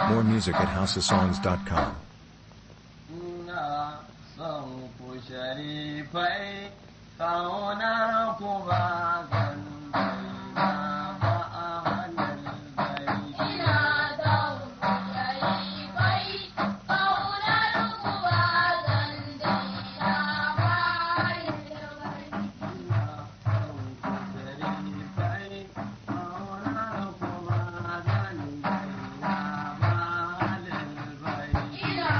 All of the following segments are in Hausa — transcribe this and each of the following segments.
More music at houseofsongs.com. Ina son ku sharifai, ƙaunar ku ba zan daina ba a halal baiti. Ina son ku sharifai, ƙaunar ku ba zan daina ba halal baiti. Ina son ku sharifai, ƙaunar ku ba zan daina ba halal baiti. Ina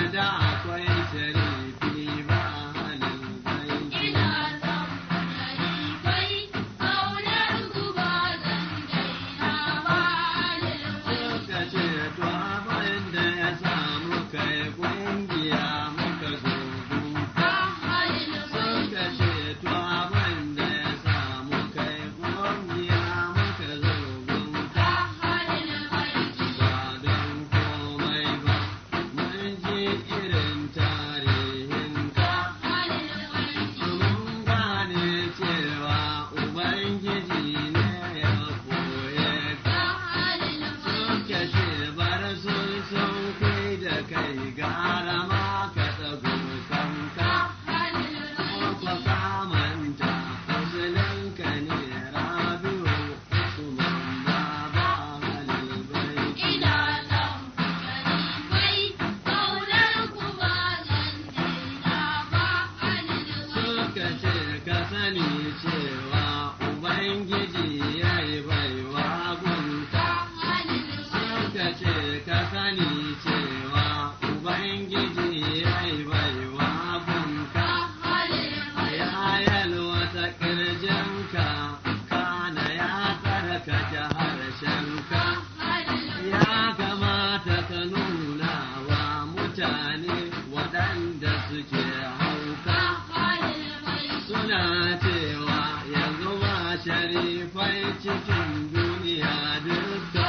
da akwai sharifi ba halin baiti. ina son sharifai kaunar ku ba zan daina ba alwai Suka ce to abin da ya samu kai kungiya muka zo gunka. Suka ce to abin da ya samu kai kungiya muka zo gunka. Ba don komai ba, mun ji irin tarihinka. Mun gane cewa Ubangiji ne ya koye ka. Suka ce bar sun kai da kai gara ma ka tsago kanka. Ko ka manta musulunka ne Rabi'u Usman Baba Halil Baiti. ina son sharifai kaunar ku ba zan daina ba alwai Suka ce ka sani cewa Ubangiji ya yi baiwa gunta. Suka ce ka sani cewa Ubangiji ya yi baiwa gunka. Ya yalwata ƙirjinka, kana ya tsarkake harshenka. Ya kamata ka nuna wa mutane waɗanda suke hauka. Suna cewa yanzu ba sharifai cikin duniya duka.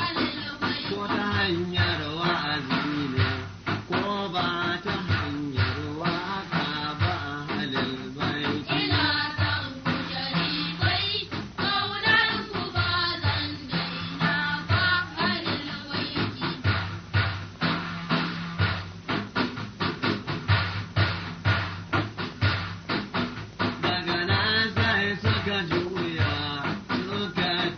Ko ta hanyar wa'azi ne, ko ba ta hanyar waka ba halil baiti. ina son sharifai kaunar ku ba zan daina ba alwai Daga nan sai suka juya, suka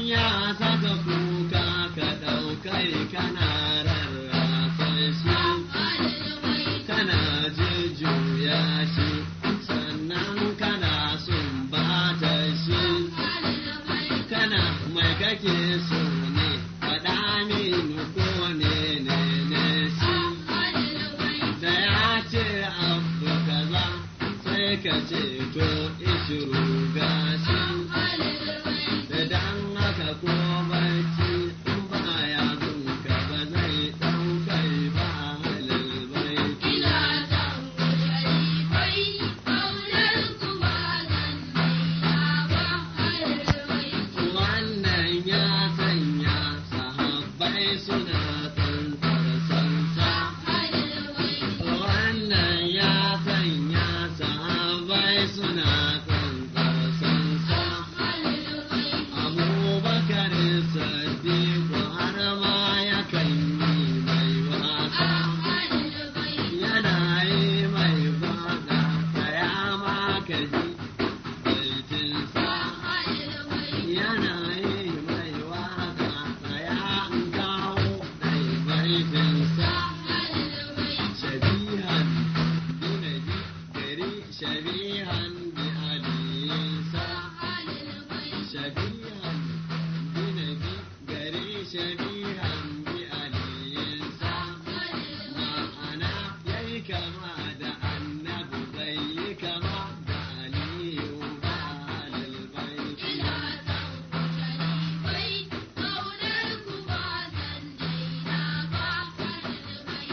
ya saka kuka ka ɗaukai kana rarrasa shi kana jujjuya shi sannan kana sumbata shi kana mai kake so ne faɗa mini ko menene shi da ya ce abu kaza sai ka ce to ishiru gashi dan haka ko barci in baya gunka ba zai ɗaukai ba halal bai Ina son ku sharifai, ƙaunar ku ba zan daina ba halwai. wannan ya sanya sahabbai suna tsantsar sansa wannan ya sanya sahabbai suna tsantsar sansa Abubakar Siddiq har ma yakan yi mai wasa yana yi mai bada kaya ma ka ji baitinsa yana yi mai waka kaya in kawo dai baitinsa shabihan binabi gari shabihan bi aliyinsa shabihan binabi gari shabihan bi aliyinsa ma'ana yayi kama da annabi bai yi kama da aliyu ba halal baiti Ina son ku sharifai, ƙaunar ku ba zan daina ba halwai.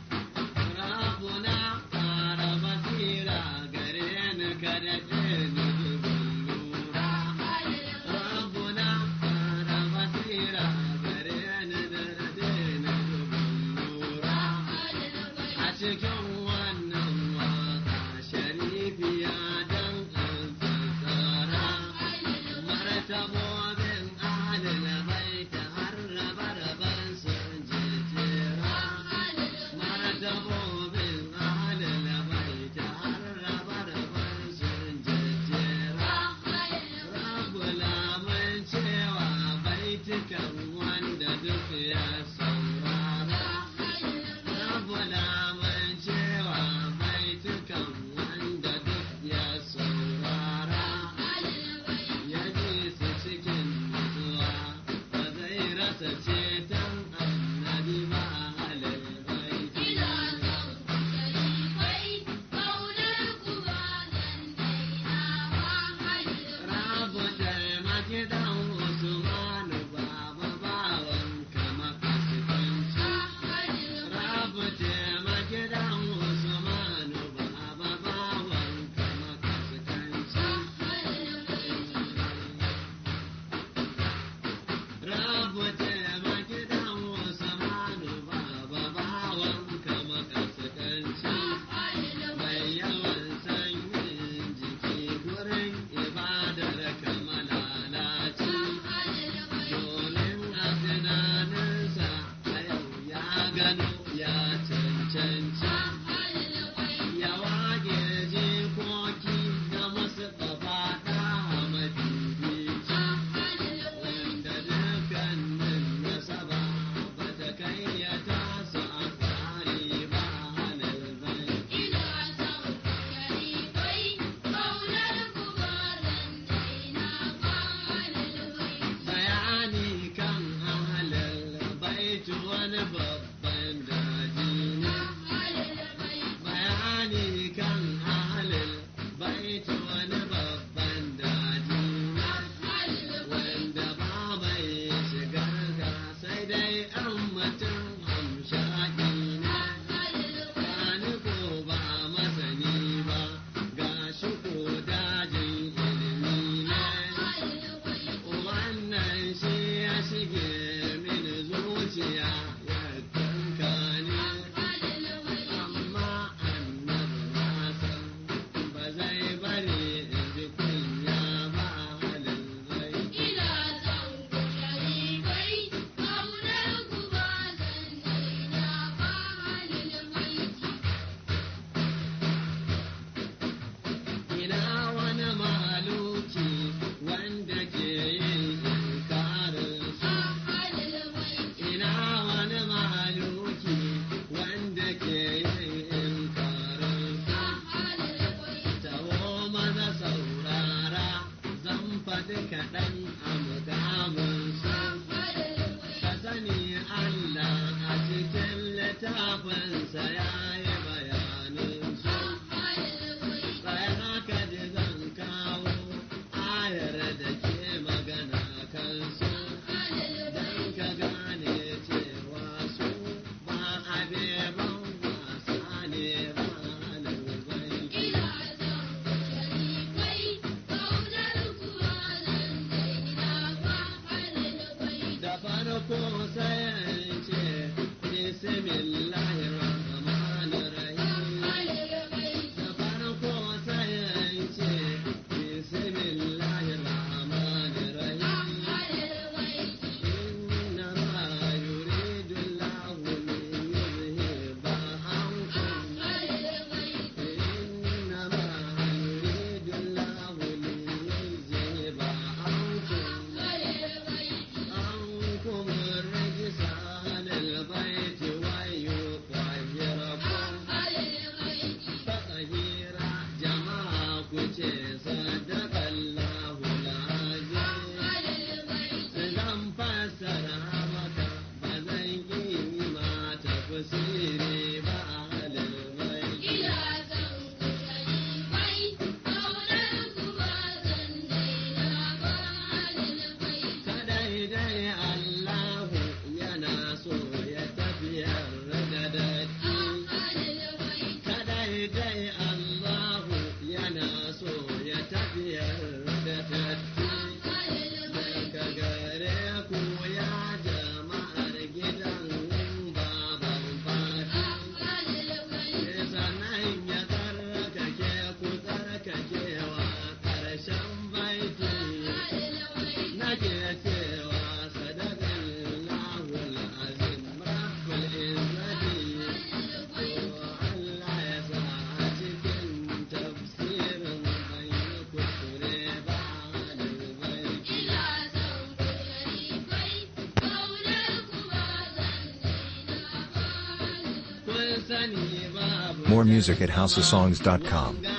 Rabuna ƙara basira gare ni kada ni sani babu More music at houseofsongs.com.